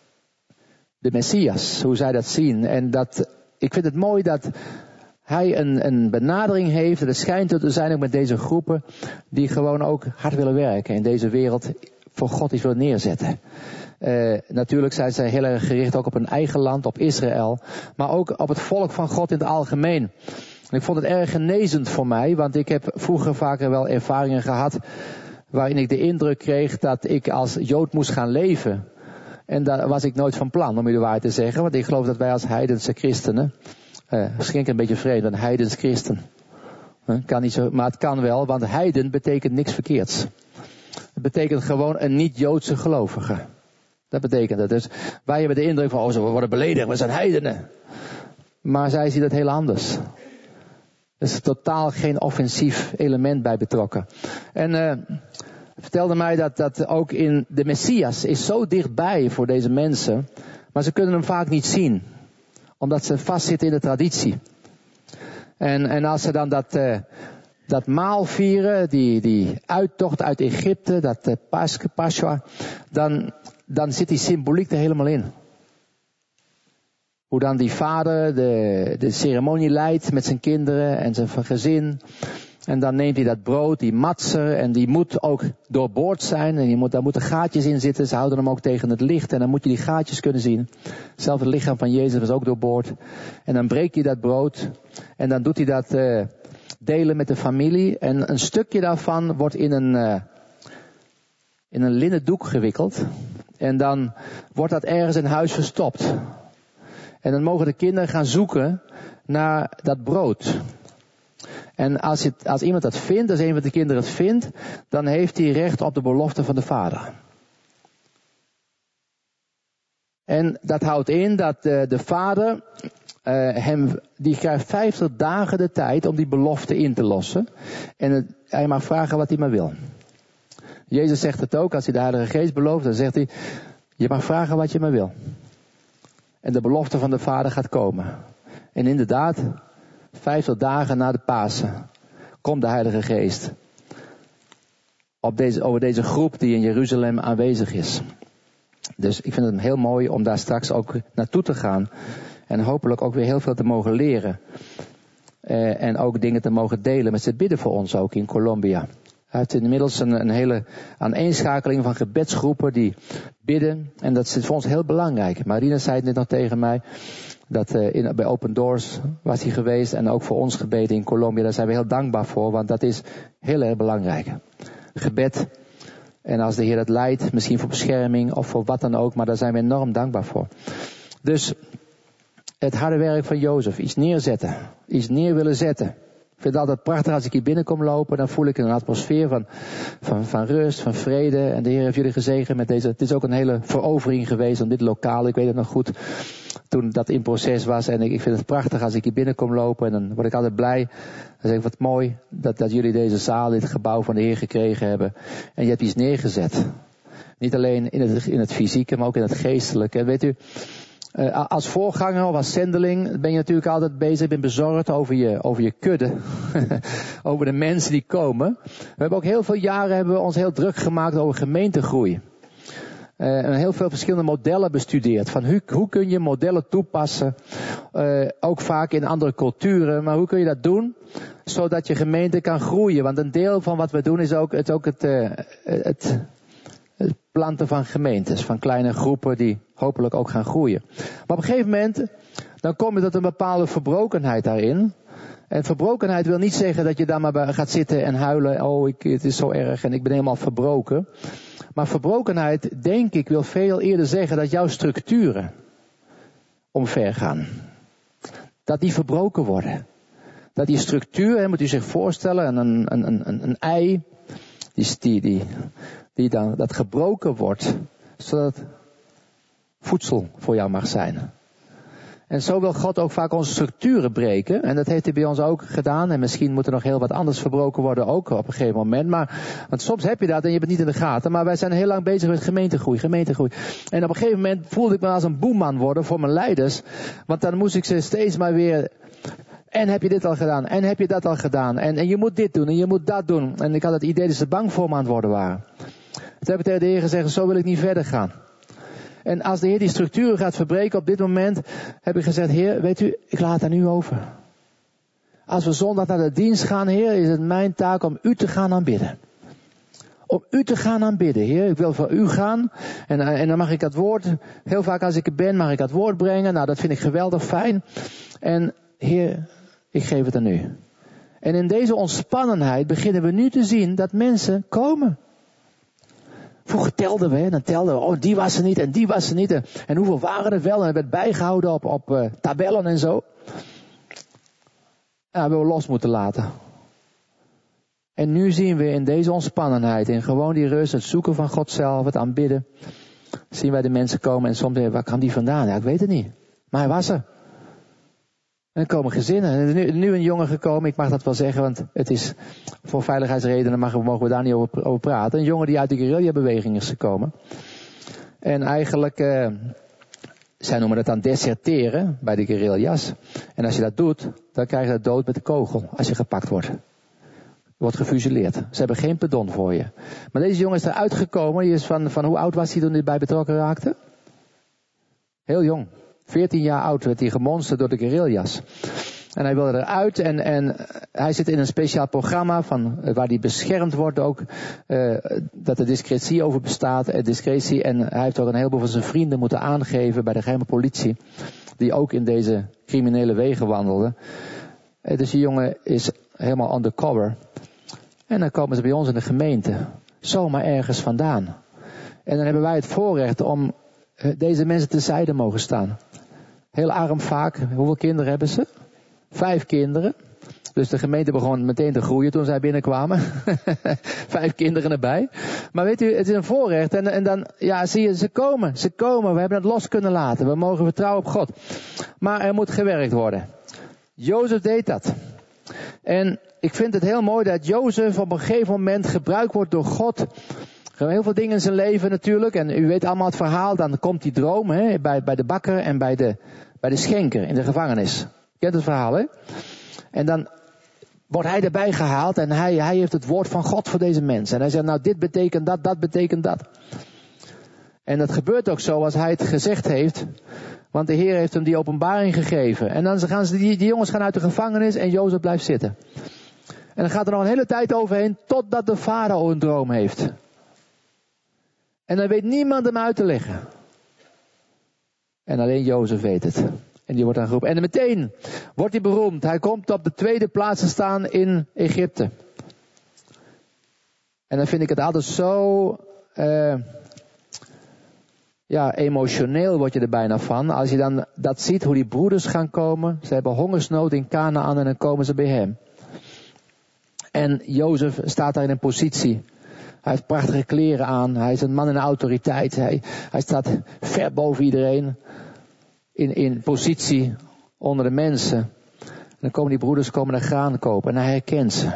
Speaker 2: de Messias, hoe zij dat zien. En dat, ik vind het mooi dat hij een, een benadering heeft, en het schijnt te zijn ook met deze groepen, die gewoon ook hard willen werken in deze wereld, voor God iets willen neerzetten. Uh, natuurlijk zijn zij heel erg gericht ook op hun eigen land, op Israël, maar ook op het volk van God in het algemeen. En ik vond het erg genezend voor mij, want ik heb vroeger vaker wel ervaringen gehad waarin ik de indruk kreeg dat ik als Jood moest gaan leven. En daar was ik nooit van plan, om u de waarheid te zeggen, want ik geloof dat wij als heidense christenen, uh, misschien een beetje vreemd, een heidens christen, uh, kan niet zo, maar het kan wel, want heiden betekent niks verkeerds. Het betekent gewoon een niet-Joodse gelovige. Dat betekent het. Dus wij hebben de indruk van, oh, ze worden beledigd, we zijn heidenen. Maar zij zien het heel anders. Er is totaal geen offensief element bij betrokken. En uh, vertelde mij dat dat ook in de Messias is zo dichtbij voor deze mensen, maar ze kunnen hem vaak niet zien, omdat ze vastzitten in de traditie. En, en als ze dan dat, uh, dat maal vieren, die, die uittocht uit Egypte, dat uh, Pascha, Pascha, dan, dan zit die symboliek er helemaal in. Hoe dan die vader de, de ceremonie leidt met zijn kinderen en zijn gezin. En dan neemt hij dat brood, die matser, en die moet ook doorboord zijn. En die moet, daar moeten gaatjes in zitten. Ze houden hem ook tegen het licht. En dan moet je die gaatjes kunnen zien. Zelfs het lichaam van Jezus was ook doorboord. En dan breekt hij dat brood. En dan doet hij dat uh, delen met de familie. En een stukje daarvan wordt in een, uh, in een linnen doek gewikkeld. En dan wordt dat ergens in huis verstopt. En dan mogen de kinderen gaan zoeken naar dat brood. En als, het, als iemand dat vindt, als een van de kinderen het vindt, dan heeft hij recht op de belofte van de vader. En dat houdt in dat uh, de vader, uh, hem, die krijgt vijftig dagen de tijd om die belofte in te lossen. En het, hij mag vragen wat hij maar wil. Jezus zegt het ook, als hij de Heilige Geest belooft, dan zegt hij, je mag vragen wat je maar wil. En de belofte van de vader gaat komen. En inderdaad, vijftig dagen na de Pasen komt de Heilige Geest op deze, over deze groep die in Jeruzalem aanwezig is. Dus ik vind het heel mooi om daar straks ook naartoe te gaan. En hopelijk ook weer heel veel te mogen leren. Uh, en ook dingen te mogen delen. Met ze bidden voor ons ook in Colombia. Hij heeft inmiddels een, een hele aaneenschakeling van gebedsgroepen die bidden. En dat is voor ons heel belangrijk. Marina zei het net nog tegen mij. Dat uh, in, bij Open Doors was hij geweest. En ook voor ons gebeden in Colombia. Daar zijn we heel dankbaar voor. Want dat is heel erg belangrijk. Gebed. En als de Heer dat leidt. Misschien voor bescherming of voor wat dan ook. Maar daar zijn we enorm dankbaar voor. Dus het harde werk van Jozef. Iets neerzetten. Iets neer willen zetten. Ik vind het altijd prachtig als ik hier binnenkom lopen. Dan voel ik een atmosfeer van, van, van rust, van vrede. En de Heer heeft jullie gezegend met deze. Het is ook een hele verovering geweest aan dit lokaal. Ik weet het nog goed. Toen dat in proces was. En ik, ik vind het prachtig als ik hier binnenkom lopen. En dan word ik altijd blij. Dan zeg ik, wat mooi dat, dat jullie deze zaal, dit gebouw van de Heer gekregen hebben. En je hebt iets neergezet. Niet alleen in het, in het fysieke, maar ook in het geestelijke. En weet u, uh, als voorganger of als zendeling ben je natuurlijk altijd bezig, ben bezorgd over je, over je kudde. Over de mensen die komen. We hebben ook heel veel jaren hebben we ons heel druk gemaakt over gemeentegroei. Uh, en heel veel verschillende modellen bestudeerd. Van hoe, hoe kun je modellen toepassen. Uh, ook vaak in andere culturen. Maar hoe kun je dat doen? Zodat je gemeente kan groeien. Want een deel van wat we doen is ook het, ook het, uh, het, het planten van gemeentes. Van kleine groepen die hopelijk ook gaan groeien. Maar op een gegeven moment, dan kom je tot een bepaalde verbrokenheid daarin. En verbrokenheid wil niet zeggen dat je daar maar gaat zitten en huilen. Oh, ik, het is zo erg en ik ben helemaal verbroken. Maar verbrokenheid, denk ik, wil veel eerder zeggen dat jouw structuren omver gaan. Dat die verbroken worden. Dat die structuur, hè, moet u zich voorstellen, een, een, een, een, een ei, die, die, die, die dan, dat gebroken wordt, zodat voedsel voor jou mag zijn. En zo wil God ook vaak onze structuren breken. En dat heeft hij bij ons ook gedaan. En misschien moet er nog heel wat anders verbroken worden ook op een gegeven moment. Maar, want soms heb je dat en je hebt het niet in de gaten. Maar wij zijn heel lang bezig met gemeentegroei, gemeentegroei. En op een gegeven moment voelde ik me als een boeman worden voor mijn leiders. Want dan moest ik ze steeds maar weer... En heb je dit al gedaan? En heb je dat al gedaan? En, en je moet dit doen en je moet dat doen. En ik had het idee dat ze bang voor me aan het worden waren. Toen heb ik tegen de Heer gezegd, zo wil ik niet verder gaan. En als de Heer die structuren gaat verbreken op dit moment, heb ik gezegd, Heer, weet u, ik laat het aan u over. Als we zondag naar de dienst gaan, Heer, is het mijn taak om u te gaan aanbidden. Om u te gaan aanbidden, Heer. Ik wil voor u gaan. En, en dan mag ik het woord, heel vaak als ik er ben, mag ik het woord brengen. Nou, dat vind ik geweldig fijn. En Heer, ik geef het aan u. En in deze ontspannenheid beginnen we nu te zien dat mensen komen. Vroeger telden we, dan telden we, oh die was er niet en die was er niet. En, en hoeveel waren er wel? En het werd bijgehouden op, op uh, tabellen en zo. Ja, we hebben los moeten laten. En nu zien we in deze ontspannenheid, in gewoon die rust, het zoeken van God zelf, het aanbidden. Zien wij de mensen komen en soms denken, waar kwam die vandaan? Ja, ik weet het niet. Maar hij was er. En er komen gezinnen. En er is nu, nu een jongen gekomen, ik mag dat wel zeggen, want het is voor veiligheidsredenen mogen, mogen we daar niet over, over praten. Een jongen die uit de guerrilla-beweging is gekomen. En eigenlijk, uh, zij noemen dat dan deserteren bij de guerrillas. En als je dat doet, dan krijg je de dood met de kogel als je gepakt wordt. Je wordt gefusilleerd. Ze hebben geen pardon voor je. Maar deze jongen is eruit gekomen. Die is van, van hoe oud was hij toen hij bij betrokken raakte? Heel jong. veertien jaar oud werd hij gemonsterd door de guerrillas. En hij wilde eruit en, en hij zit in een speciaal programma van, waar hij beschermd wordt ook. Uh, dat er discretie over bestaat. Uh, discretie. En hij heeft ook een heleboel van zijn vrienden moeten aangeven bij de geheime politie. Die ook in deze criminele wegen wandelden. Uh, dus die jongen is helemaal undercover. En dan komen ze bij ons in de gemeente. Zomaar ergens vandaan. En dan hebben wij het voorrecht om deze mensen terzijde mogen staan. Heel arm vaak. Hoeveel kinderen hebben ze? Vijf kinderen. Dus de gemeente begon meteen te groeien toen zij binnenkwamen. Vijf kinderen erbij. Maar weet u, het is een voorrecht. En, en dan, ja, zie je, ze komen. Ze komen. We hebben het los kunnen laten. We mogen vertrouwen op God. Maar er moet gewerkt worden. Jozef deed dat. En ik vind het heel mooi dat Jozef op een gegeven moment gebruikt wordt door God. Heel veel dingen in zijn leven natuurlijk. En u weet allemaal het verhaal. Dan komt die droom hè, bij, bij de bakker en bij de, bij de schenker in de gevangenis. Je kent het verhaal hè. En dan wordt hij erbij gehaald. En hij, hij heeft het woord van God voor deze mensen. En hij zegt nou dit betekent dat, dat betekent dat. En dat gebeurt ook zo als hij het gezegd heeft. Want de Heer heeft hem die openbaring gegeven. En dan gaan ze, die, die jongens gaan uit de gevangenis en Jozef blijft zitten. En dan gaat er nog een hele tijd overheen totdat de farao een droom heeft. En dan weet niemand hem uit te leggen. En alleen Jozef weet het. En die wordt dan geroepen. En meteen wordt hij beroemd. Hij komt op de tweede plaats te staan in Egypte. En dan vind ik het altijd zo... Uh, ja, emotioneel word je er bijna van. Als je dan dat ziet, hoe die broeders gaan komen. Ze hebben hongersnood in Kanaan en dan komen ze bij hem. En Jozef staat daar in een positie... Hij heeft prachtige kleren aan. Hij is een man in autoriteit. Hij, hij staat ver boven iedereen. In, in positie onder de mensen. dan komen die broeders komen naar graan kopen en hij herkent ze.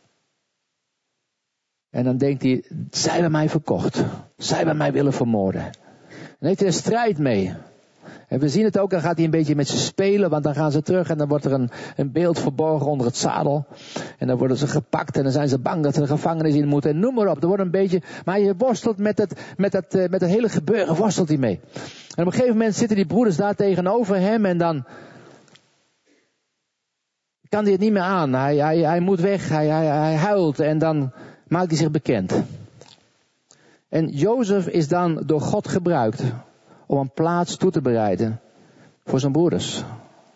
Speaker 2: En dan denkt hij, zij hebben mij verkocht. Zij hebben mij willen vermoorden. Dan heeft hij een strijd mee. En we zien het ook, dan gaat hij een beetje met ze spelen, want dan gaan ze terug en dan wordt er een, een beeld verborgen onder het zadel. En dan worden ze gepakt en dan zijn ze bang dat ze de gevangenis in moeten. En noem maar op, er wordt een beetje, maar je worstelt met het, met het, met het hele gebeuren, worstelt hij mee. En op een gegeven moment zitten die broeders daar tegenover hem en dan kan hij het niet meer aan. Hij, hij, hij moet weg, hij, hij, hij huilt en dan maakt hij zich bekend. En Jozef is dan door God gebruikt om een plaats toe te bereiden voor zijn broeders. Dat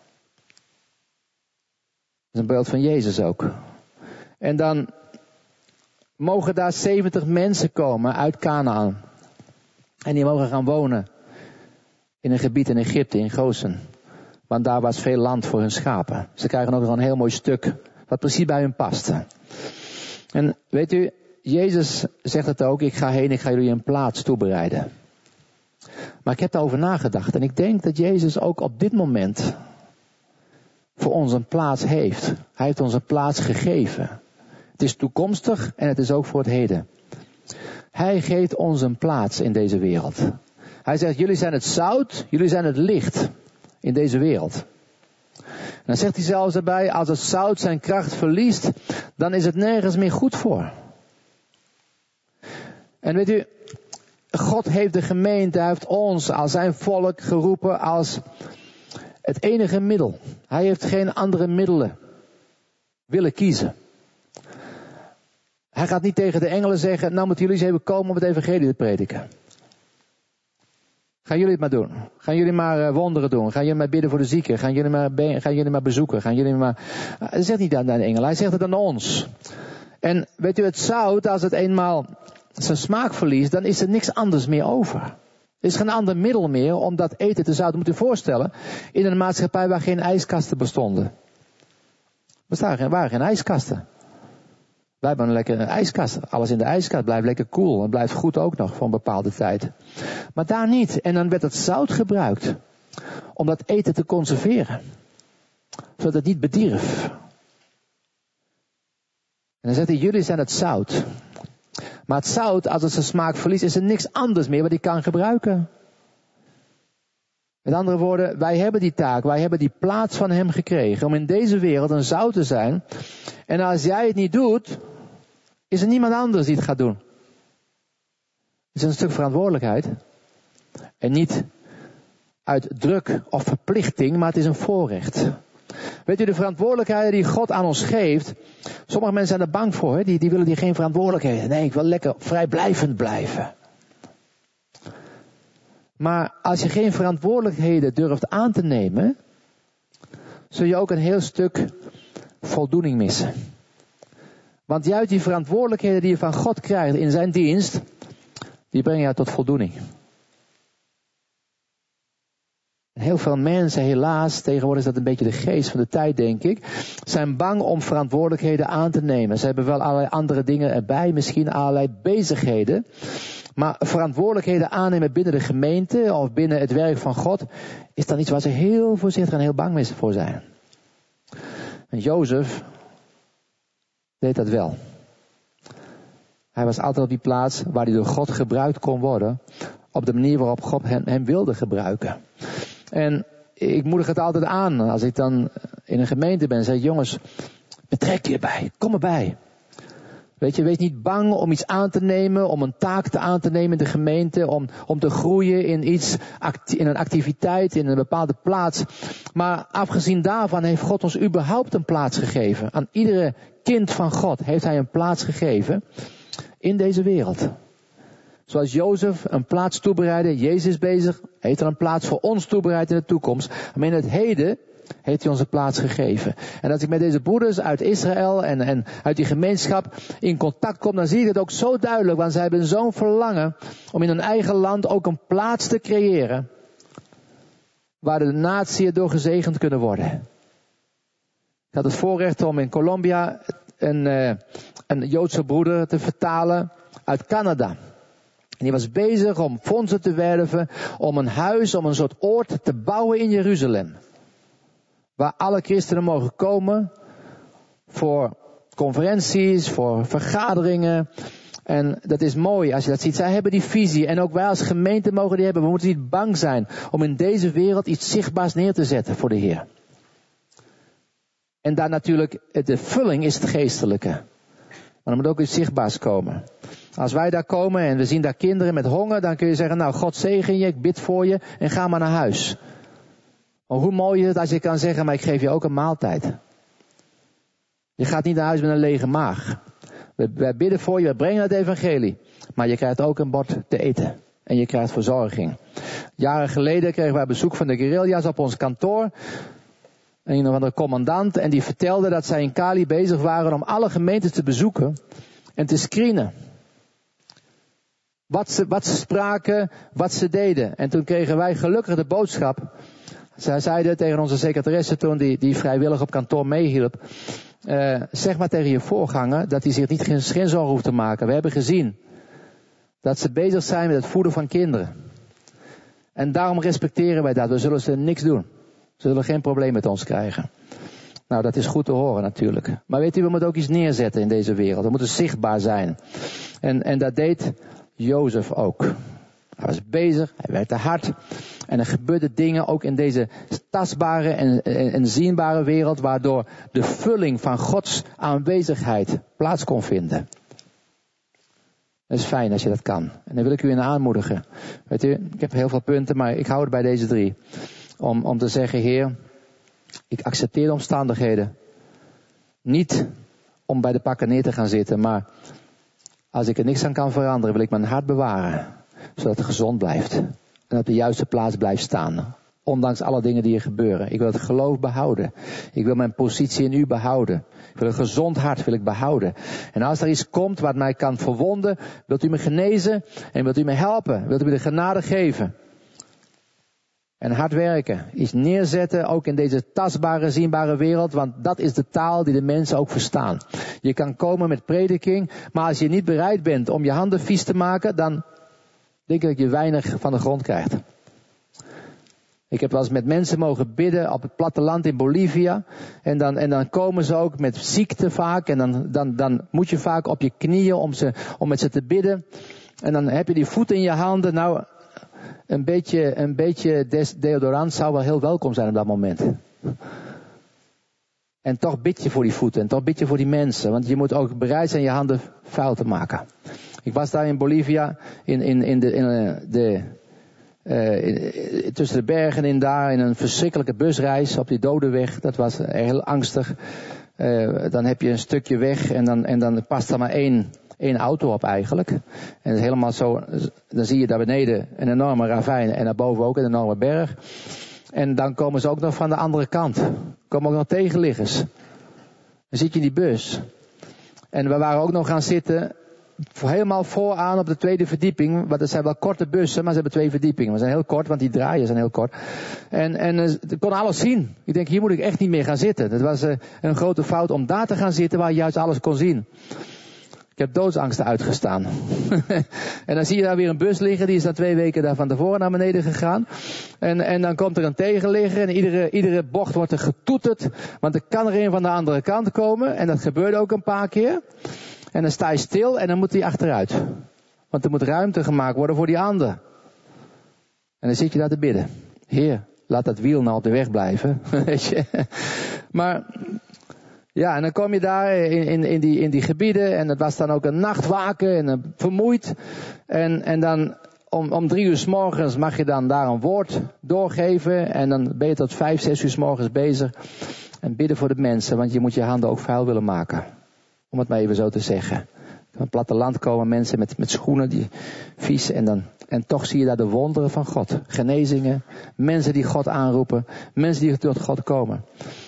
Speaker 2: is een beeld van Jezus ook. En dan mogen daar zeventig mensen komen uit Kanaan. En die mogen gaan wonen in een gebied in Egypte, in Gosen. Want daar was veel land voor hun schapen. Ze krijgen ook nog een heel mooi stuk wat precies bij hun past. En weet u, Jezus zegt het ook, ik ga heen, ik ga jullie een plaats toebereiden. Maar ik heb daarover nagedacht en ik denk dat Jezus ook op dit moment voor ons een plaats heeft. Hij heeft ons een plaats gegeven. Het is toekomstig en het is ook voor het heden. Hij geeft ons een plaats in deze wereld. Hij zegt, jullie zijn het zout, jullie zijn het licht in deze wereld. En dan zegt hij zelfs erbij, als het zout zijn kracht verliest, dan is het nergens meer goed voor. En weet u, God heeft de gemeente, hij heeft ons als zijn volk geroepen als het enige middel. Hij heeft geen andere middelen willen kiezen. Hij gaat niet tegen de engelen zeggen, nou moeten jullie eens even komen om het evangelie te prediken. Gaan jullie het maar doen. Gaan jullie maar wonderen doen. Gaan jullie maar bidden voor de zieken. Gaan jullie maar, be- gaan jullie maar bezoeken. Gaan jullie maar... Hij zegt niet aan de engelen, hij zegt het aan ons. En weet u, het zout, als het eenmaal zijn smaak verliest, dan is er niks anders meer over. Er is geen ander middel meer om dat eten te zouten. Moet u voorstellen, in een maatschappij waar geen ijskasten bestonden. Er waren geen ijskasten. Wij hebben een lekkere ijskast. Alles in de ijskast blijft lekker koel. Het blijft goed ook nog voor een bepaalde tijd. Maar daar niet. En dan werd het zout gebruikt om dat eten te conserveren. Zodat het niet bedierf. En dan zegt hij, jullie zijn het zout. Maar het zout, als het zijn smaak verliest, is er niks anders meer wat hij kan gebruiken. Met andere woorden, wij hebben die taak, wij hebben die plaats van hem gekregen om in deze wereld een zout te zijn. En als jij het niet doet, is er niemand anders die het gaat doen. Het is een stuk verantwoordelijkheid. En niet uit druk of verplichting, maar het is een voorrecht. Weet u, de verantwoordelijkheden die God aan ons geeft, sommige mensen zijn er bang voor, hè? Die, die willen die geen verantwoordelijkheden. Nee, ik wil lekker vrijblijvend blijven. Maar als je geen verantwoordelijkheden durft aan te nemen, zul je ook een heel stuk voldoening missen. Want juist die verantwoordelijkheden die je van God krijgt in zijn dienst, die brengen jou tot voldoening. Heel veel mensen, helaas, tegenwoordig is dat een beetje de geest van de tijd, denk ik, zijn bang om verantwoordelijkheden aan te nemen. Ze hebben wel allerlei andere dingen erbij, misschien allerlei bezigheden. Maar verantwoordelijkheden aannemen binnen de gemeente of binnen het werk van God, is dan iets waar ze heel voorzichtig en heel bang voor zijn. En Jozef deed dat wel. Hij was altijd op die plaats waar hij door God gebruikt kon worden, op de manier waarop God hem, hem wilde gebruiken. En ik moedig het altijd aan, als ik dan in een gemeente ben, zeg jongens, betrek je erbij, kom erbij. Weet je, wees niet bang om iets aan te nemen, om een taak te aan te nemen in de gemeente, om, om te groeien in iets, in een activiteit, in een bepaalde plaats. Maar afgezien daarvan heeft God ons überhaupt een plaats gegeven. Aan iedere kind van God heeft hij een plaats gegeven in deze wereld. Zoals Jozef een plaats toebereidde, Jezus is bezig, heeft er een plaats voor ons toebereid in de toekomst. Maar in het heden heeft hij ons een plaats gegeven. En als ik met deze broeders uit Israël en, en uit die gemeenschap in contact kom, dan zie ik het ook zo duidelijk. Want zij hebben zo'n verlangen om in hun eigen land ook een plaats te creëren waar de natie door gezegend kunnen worden. Ik had het voorrecht om in Colombia een, een Joodse broeder te vertalen uit Canada. En die was bezig om fondsen te werven, om een huis, om een soort oord te bouwen in Jeruzalem. Waar alle christenen mogen komen. Voor conferenties, voor vergaderingen. En dat is mooi als je dat ziet. Zij hebben die visie. En ook wij als gemeente mogen die hebben. We moeten niet bang zijn om in deze wereld iets zichtbaars neer te zetten voor de Heer. En daar natuurlijk, de vulling is het geestelijke. Maar er moet ook iets zichtbaars komen. Als wij daar komen en we zien daar kinderen met honger, dan kun je zeggen, nou, God zegen je, ik bid voor je en ga maar naar huis. Maar hoe mooi is het als je kan zeggen, maar ik geef je ook een maaltijd. Je gaat niet naar huis met een lege maag. Wij bidden voor je, we brengen het evangelie. Maar je krijgt ook een bord te eten. En je krijgt verzorging. Jaren geleden kregen wij bezoek van de guerrilla's op ons kantoor. Een of andere commandant. En die vertelde dat zij in Cali bezig waren om alle gemeentes te bezoeken. En te screenen. Wat ze, wat ze spraken, wat ze deden. En toen kregen wij gelukkig de boodschap. Zij zeiden tegen onze secretaresse toen, die, die vrijwillig op kantoor meehielp. Uh, zeg maar tegen je voorganger dat hij zich niet geen, geen zorgen hoeft te maken. We hebben gezien dat ze bezig zijn met het voeden van kinderen. En daarom respecteren wij dat. We zullen ze niks doen. Ze zullen geen probleem met ons krijgen. Nou, dat is goed te horen natuurlijk. Maar weet u, we moeten ook iets neerzetten in deze wereld. We moeten zichtbaar zijn. En, en dat deed Jozef ook. Hij was bezig, hij werkte hard. En er gebeurden dingen ook in deze tastbare en, en, en zienbare wereld, waardoor de vulling van Gods aanwezigheid plaats kon vinden. Dat is fijn als je dat kan. En dan wil ik u in aanmoedigen. Weet u, ik heb heel veel punten, maar ik hou het bij deze drie. Om, om te zeggen, Heer, ik accepteer de omstandigheden. Niet om bij de pakken neer te gaan zitten, maar als ik er niks aan kan veranderen, wil ik mijn hart bewaren. Zodat het gezond blijft. En op de juiste plaats blijft staan. Ondanks alle dingen die er gebeuren. Ik wil het geloof behouden. Ik wil mijn positie in u behouden. Ik wil een gezond hart wil ik behouden. En als er iets komt wat mij kan verwonden, wilt u me genezen en wilt u me helpen. Wilt u me de genade geven. En hard werken. Iets neerzetten, ook in deze tastbare, zienbare wereld. Want dat is de taal die de mensen ook verstaan. Je kan komen met prediking, maar als je niet bereid bent om je handen vies te maken, dan denk ik dat je weinig van de grond krijgt. Ik heb wel eens met mensen mogen bidden op het platteland in Bolivia. En dan, en dan komen ze ook met ziekte vaak. En dan, dan, dan moet je vaak op je knieën om, ze, om met ze te bidden. En dan heb je die voeten in je handen. Nou, een beetje, een beetje des, deodorant zou wel heel welkom zijn op dat moment. En toch bid je voor die voeten. En toch bid je voor die mensen. Want je moet ook bereid zijn je handen vuil te maken. Ik was daar in Bolivia. In, in, in de... In de Uh, tussen de bergen in daar, in een verschrikkelijke busreis op die dode weg. Dat was heel angstig. Uh, dan heb je een stukje weg en dan, en dan past er maar één, één auto op eigenlijk. En het is helemaal zo, dan zie je daar beneden een enorme ravijn en daarboven ook een enorme berg. En dan komen ze ook nog van de andere kant. Komen ook nog tegenliggers. Dan zit je in die bus. En we waren ook nog gaan zitten helemaal vooraan op de tweede verdieping. Want het zijn wel korte bussen, maar ze hebben twee verdiepingen. Maar ze zijn heel kort, want die draaien zijn heel kort. En, en uh, ik kon alles zien. Ik denk, hier moet ik echt niet meer gaan zitten. Dat was uh, een grote fout om daar te gaan zitten waar je juist alles kon zien. Ik heb doodsangsten uitgestaan. En dan zie je daar weer een bus liggen. Die is dan twee weken daar van tevoren naar beneden gegaan. En, en dan komt er een tegenligger. En iedere, iedere bocht wordt er getoeterd. Want er kan er een van de andere kant komen. En dat gebeurde ook een paar keer. En dan sta je stil en dan moet hij achteruit. Want er moet ruimte gemaakt worden voor die ander. En dan zit je daar te bidden. Heer, laat dat wiel nou op de weg blijven. Weet je. Maar ja, en dan kom je daar in, in, in, die, in die gebieden. En het was dan ook een nachtwaken en een vermoeid. En, en dan om, om drie uur 's morgens mag je dan daar een woord doorgeven. En dan ben je tot vijf, zes uur 's morgens bezig. En bidden voor de mensen, want je moet je handen ook vuil willen maken. Om het maar even zo te zeggen. Van het platteland komen mensen met, met schoenen die vies. En, dan, en toch zie je daar de wonderen van God. Genezingen. Mensen die God aanroepen. Mensen die tot God komen.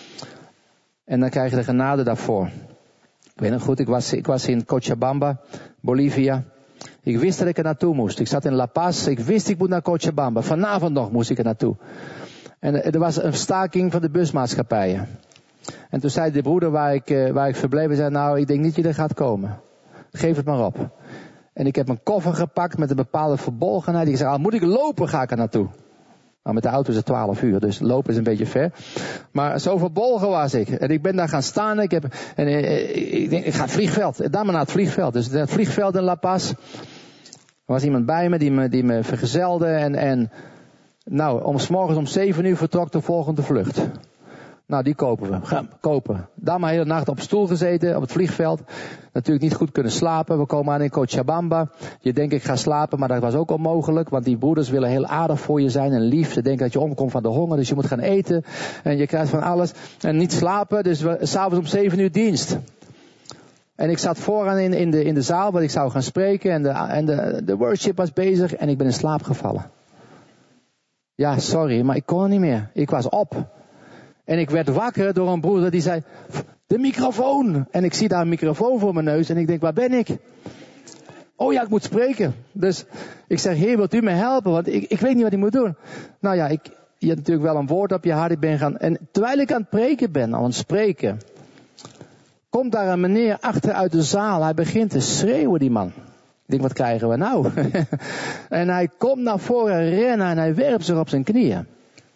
Speaker 2: En dan krijg je de genade daarvoor. Ik weet nog goed, ik was, ik was in Cochabamba, Bolivia. Ik wist dat ik er naartoe moest. Ik zat in La Paz. Ik wist ik moet naar Cochabamba. Vanavond nog moest ik er naartoe. En er was een staking van de busmaatschappijen. En toen zei de broeder waar ik, uh, waar ik verbleven, zei, nou, ik denk niet dat je er gaat komen. Geef het maar op. En ik heb een koffer gepakt met een bepaalde verbolgenheid. Ik zei, al moet ik lopen, ga ik er naartoe. Maar met de auto is het twaalf uur, dus lopen is een beetje ver. Maar zo verbolgen was ik. En ik ben daar gaan staan. Ik, heb, en, eh, ik denk, ik ga het vliegveld. Dan maar naar het vliegveld. Dus het vliegveld in La Paz. Er was iemand bij me die me, die me vergezelde. En, en nou, om 's morgens om zeven uur vertrok de volgende vlucht. Nou, die kopen we. Gaan kopen. Daar maar de hele nacht op stoel gezeten, op het vliegveld. Natuurlijk niet goed kunnen slapen. We komen aan in Cochabamba. Je denkt ik ga slapen, maar dat was ook onmogelijk. Want die broeders willen heel aardig voor je zijn en lief. Ze denken dat je omkomt van de honger, dus je moet gaan eten. En je krijgt van alles. En niet slapen, dus we, 's avonds om zeven uur dienst. En ik zat vooraan in, in, de, in de zaal waar ik zou gaan spreken. En, de, en de, de worship was bezig en ik ben in slaap gevallen. Ja, sorry, maar ik kon er niet meer. Ik was op. En ik werd wakker door een broeder die zei, de microfoon. En ik zie daar een microfoon voor mijn neus en ik denk, waar ben ik? Oh ja, ik moet spreken. Dus ik zeg, Heer, wilt u me helpen? Want ik, ik weet niet wat ik moet doen. Nou ja, ik, je hebt natuurlijk wel een woord op je hart. Ik ben gaan, en terwijl ik aan het preken ben, aan het spreken, komt daar een meneer achter uit de zaal. Hij begint te schreeuwen, die man. Ik denk, wat krijgen we nou? En hij komt naar voren rennen en hij werpt zich op zijn knieën.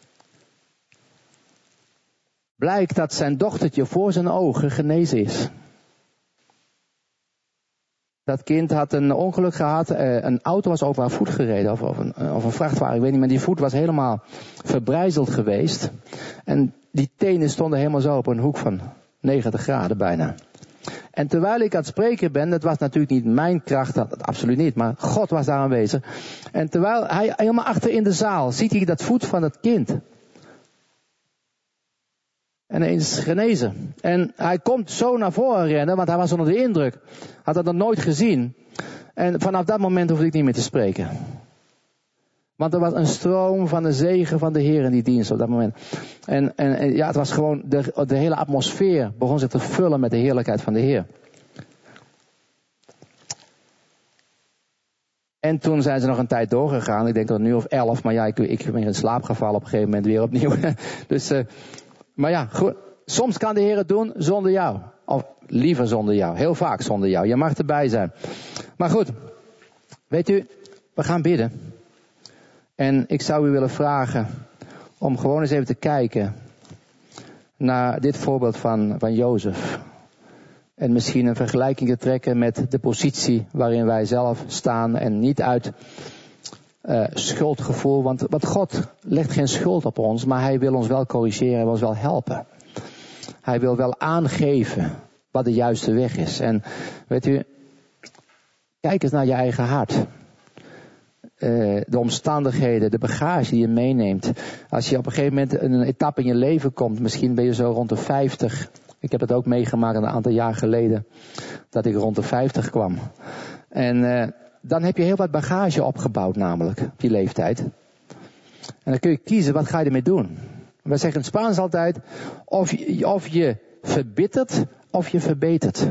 Speaker 2: Blijkt dat zijn dochtertje voor zijn ogen genezen is. Dat kind had een ongeluk gehad. Een auto was over haar voet gereden. Of, of, een, of een vrachtwagen, ik weet niet. Maar die voet was helemaal verbrijzeld geweest. En die tenen stonden helemaal zo op een hoek van negentig graden bijna. En terwijl ik aan het spreken ben, dat was natuurlijk niet mijn kracht, dat, absoluut niet, maar God was daar aanwezig. En terwijl hij helemaal achter in de zaal, ziet hij dat voet van het kind. En hij is genezen. En hij komt zo naar voren rennen, want hij was onder de indruk. Had dat nog nooit gezien. En vanaf dat moment hoefde ik niet meer te spreken. Want er was een stroom van de zegen van de Heer in die dienst op dat moment. En, en, en ja, het was gewoon, de, de hele atmosfeer begon zich te vullen met de heerlijkheid van de Heer. En toen zijn ze nog een tijd doorgegaan. Ik denk dat nu of elf, maar ja, ik, ik ben in slaap gevallen op een gegeven moment weer opnieuw. Dus, uh, maar ja, goed. Soms kan de Heer het doen zonder jou. Of liever zonder jou. Heel vaak zonder jou. Je mag erbij zijn. Maar goed, weet u, we gaan bidden. En ik zou u willen vragen om gewoon eens even te kijken naar dit voorbeeld van, van Jozef. En misschien een vergelijking te trekken met de positie waarin wij zelf staan. En niet uit uh, schuldgevoel. Want, want God legt geen schuld op ons, maar hij wil ons wel corrigeren, hij wil ons wel helpen. Hij wil wel aangeven wat de juiste weg is. En weet u, kijk eens naar je eigen hart. Uh, de omstandigheden, de bagage die je meeneemt. Als je op een gegeven moment een etappe in je leven komt, misschien ben je zo rond de vijftig. Ik heb het ook meegemaakt een aantal jaar geleden, dat ik rond de vijftig kwam. En uh, dan heb je heel wat bagage opgebouwd namelijk, op die leeftijd. En dan kun je kiezen, wat ga je ermee doen? Wij zeggen in het Spaans altijd, of je, of je verbittert, of je verbetert.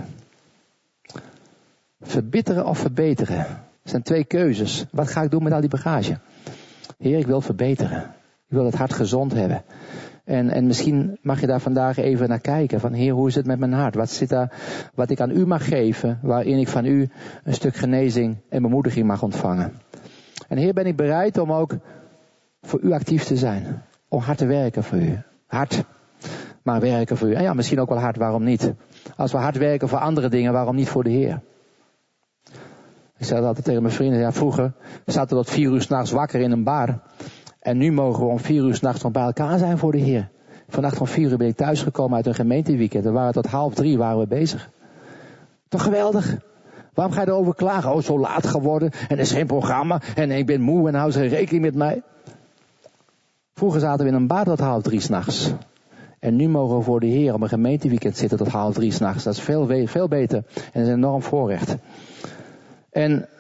Speaker 2: Verbitteren of verbeteren. Dat zijn twee keuzes. Wat ga ik doen met al die bagage? Heer, ik wil verbeteren. Ik wil het hart gezond hebben. En, en misschien mag je daar vandaag even naar kijken. Van Heer, hoe is het met mijn hart? Wat zit daar, wat ik aan u mag geven, waarin ik van u een stuk genezing en bemoediging mag ontvangen. En Heer, ben ik bereid om ook voor u actief te zijn. Om hard te werken voor u. Hard, maar werken voor u. En ja, misschien ook wel hard, waarom niet? Als we hard werken voor andere dingen, waarom niet voor de Heer? Ik zei altijd tegen mijn vrienden, ja, vroeger zaten we tot vier uur 's nachts wakker in een bar. En nu mogen we om vier uur 's nachts nog bij elkaar zijn voor de Heer. Vannacht om vier uur ben ik thuisgekomen uit een gemeenteweekend. En waren tot half drie waren we bezig. Toch geweldig? Waarom ga je erover klagen? Oh, zo laat geworden. En er is geen programma. En ik ben moe en hou ze rekening met mij. Vroeger zaten we in een bar tot half drie 's nachts. En nu mogen we voor de Heer op een gemeenteweekend zitten tot half drie 's nachts. Dat is veel, veel beter. En dat is een enorm voorrecht. En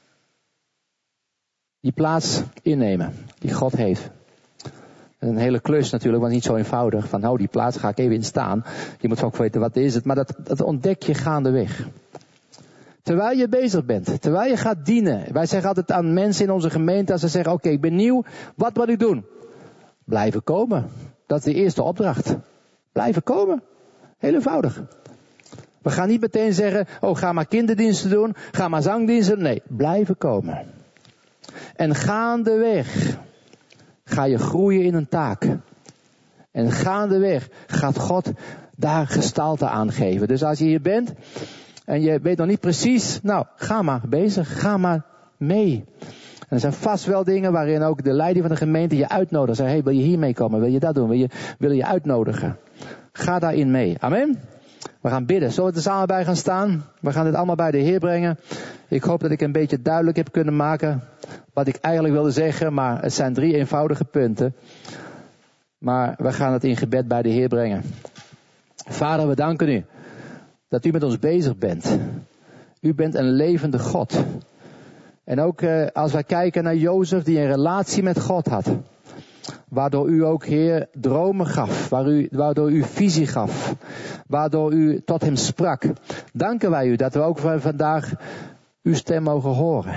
Speaker 2: die plaats innemen die God heeft. Een hele klus natuurlijk, want niet zo eenvoudig. Van nou, die plaats ga ik even in staan. Je moet ook weten, wat is het? Maar dat, dat ontdek je gaandeweg. Terwijl je bezig bent. Terwijl je gaat dienen. Wij zeggen altijd aan mensen in onze gemeente, als ze zeggen, oké, okay, ik ben nieuw. Wat moet ik doen? Blijven komen. Dat is de eerste opdracht. Blijven komen. Heel eenvoudig. We gaan niet meteen zeggen, oh, ga maar kinderdiensten doen. Ga maar zangdiensten. Nee, blijven komen. En gaandeweg. ga je groeien in een taak. En gaandeweg gaat God daar gestalte aan geven. Dus als je hier bent en je weet nog niet precies, nou, ga maar bezig, ga maar mee. En er zijn vast wel dingen waarin ook de leiding van de gemeente je uitnodigt. Zeg, hey, wil je hier meekomen? Wil je dat doen? Wil je, wil je uitnodigen? Ga daarin mee. Amen. We gaan bidden. Zullen we er samen bij gaan staan? We gaan dit allemaal bij de Heer brengen. Ik hoop dat ik een beetje duidelijk heb kunnen maken wat ik eigenlijk wilde zeggen. Maar het zijn drie eenvoudige punten. Maar we gaan het in gebed bij de Heer brengen. Vader, we danken u dat u met ons bezig bent. U bent een levende God. En ook eh, als wij kijken naar Jozef die een relatie met God had. Waardoor u ook, Heer, dromen gaf. Waar u, waardoor u visie gaf. Waardoor u tot hem sprak. Danken wij u dat we ook vandaag uw stem mogen horen.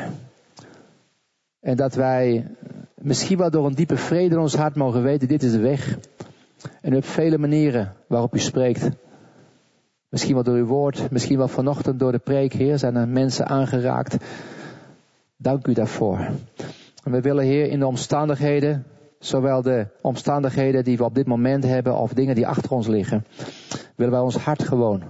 Speaker 2: En dat wij misschien wel door een diepe vrede in ons hart mogen weten, dit is de weg. En u hebt vele manieren waarop u spreekt. Misschien wel door uw woord, misschien wel vanochtend door de preek, Heer, zijn er mensen aangeraakt. Dank u daarvoor. En we willen, Heer, in de omstandigheden, zowel de omstandigheden die we op dit moment hebben, of dingen die achter ons liggen, willen wij ons hart gewoon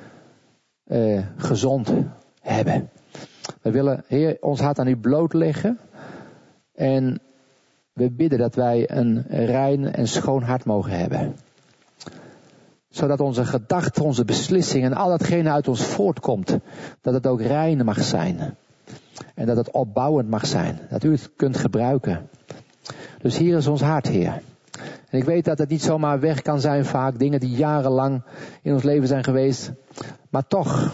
Speaker 2: uh, gezond hebben. We willen, Heer, ons hart aan u blootleggen. En we bidden dat wij een rein en schoon hart mogen hebben. Zodat onze gedachten, onze beslissingen en al datgene uit ons voortkomt, dat het ook rein mag zijn. En dat het opbouwend mag zijn. Dat u het kunt gebruiken. Dus hier is ons hart, Heer. En ik weet dat het niet zomaar weg kan zijn vaak. Dingen die jarenlang in ons leven zijn geweest. Maar toch.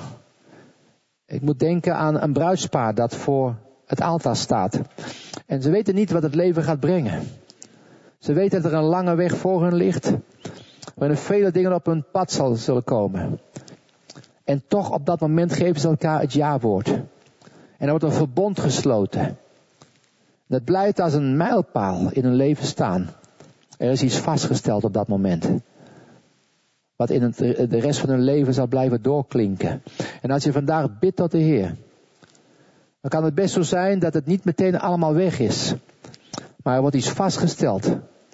Speaker 2: Ik moet denken aan een bruidspaar dat voor het altaar staat. En ze weten niet wat het leven gaat brengen. Ze weten dat er een lange weg voor hen ligt. Waarin vele dingen op hun pad zal, zullen komen. En toch op dat moment geven ze elkaar het ja-woord. En er wordt een verbond gesloten. Dat blijft als een mijlpaal in hun leven staan. Er is iets vastgesteld op dat moment. Wat in het, de rest van hun leven zal blijven doorklinken. En als je vandaag bidt tot de Heer. Dan kan het best zo zijn dat het niet meteen allemaal weg is. Maar er wordt iets vastgesteld.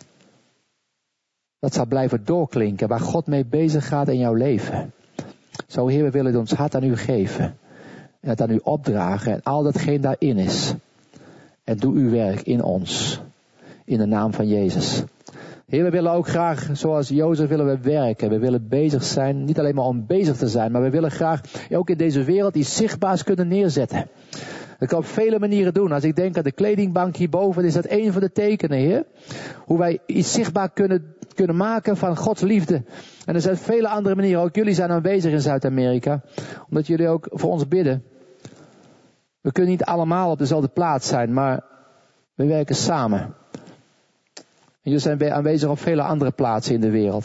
Speaker 2: Dat zal blijven doorklinken. Waar God mee bezig gaat in jouw leven. Zo, Heer, we willen ons hart aan u geven. En het aan u opdragen. En al datgene daarin is. En doe uw werk in ons. In de naam van Jezus. Heer, we willen ook graag, zoals Jozef, willen we werken. We willen bezig zijn. Niet alleen maar om bezig te zijn. Maar we willen graag ook in deze wereld iets zichtbaars kunnen neerzetten. Dat kan op vele manieren doen. Als ik denk aan de kledingbank hierboven, is dat een van de tekenen, Heer. Hoe wij iets zichtbaar kunnen, kunnen maken van Gods liefde. En er zijn vele andere manieren. Ook jullie zijn aanwezig in Zuid-Amerika. Omdat jullie ook voor ons bidden. We kunnen niet allemaal op dezelfde plaats zijn, maar we werken samen. En jullie zijn aanwezig op vele andere plaatsen in de wereld.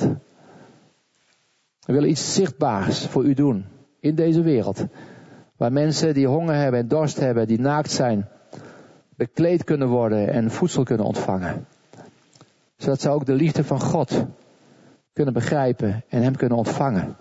Speaker 2: We willen iets zichtbaars voor u doen. In deze wereld. Waar mensen die honger hebben en dorst hebben, die naakt zijn, bekleed kunnen worden en voedsel kunnen ontvangen. Zodat ze ook de liefde van God kunnen begrijpen en hem kunnen ontvangen.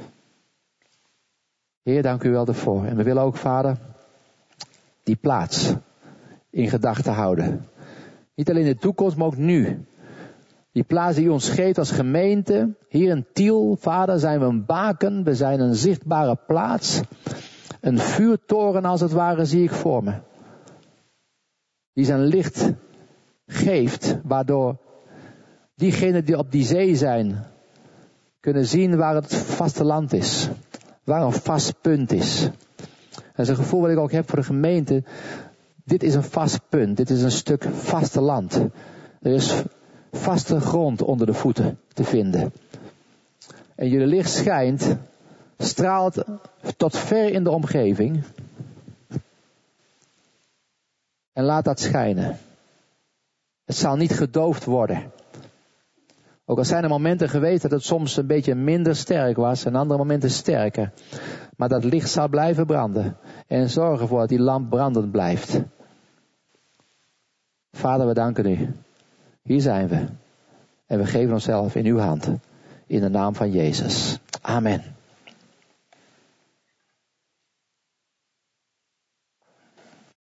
Speaker 2: Heer, dank u wel daarvoor. En we willen ook, Vader, die plaats in gedachten houden. Niet alleen in de toekomst, maar ook nu. Die plaats die u ons geeft als gemeente. Hier in Tiel, Vader, zijn we een baken. We zijn een zichtbare plaats. Een vuurtoren als het ware zie ik voor me. Die zijn licht geeft, waardoor diegenen die op die zee zijn, kunnen zien waar het vasteland is. Waar een vast punt is. Dat is een gevoel wat ik ook heb voor de gemeente. Dit is een vast punt. Dit is een stuk vasteland. Er is vaste grond onder de voeten te vinden. En jullie licht schijnt, straalt tot ver in de omgeving. En laat dat schijnen. Het zal niet gedoofd worden. Ook al zijn er momenten geweest dat het soms een beetje minder sterk was en andere momenten sterker. Maar dat licht zal blijven branden. En zorg ervoor dat die lamp brandend blijft. Vader, we danken u. Hier zijn we. En we geven onszelf in uw hand. In de naam van Jezus. Amen.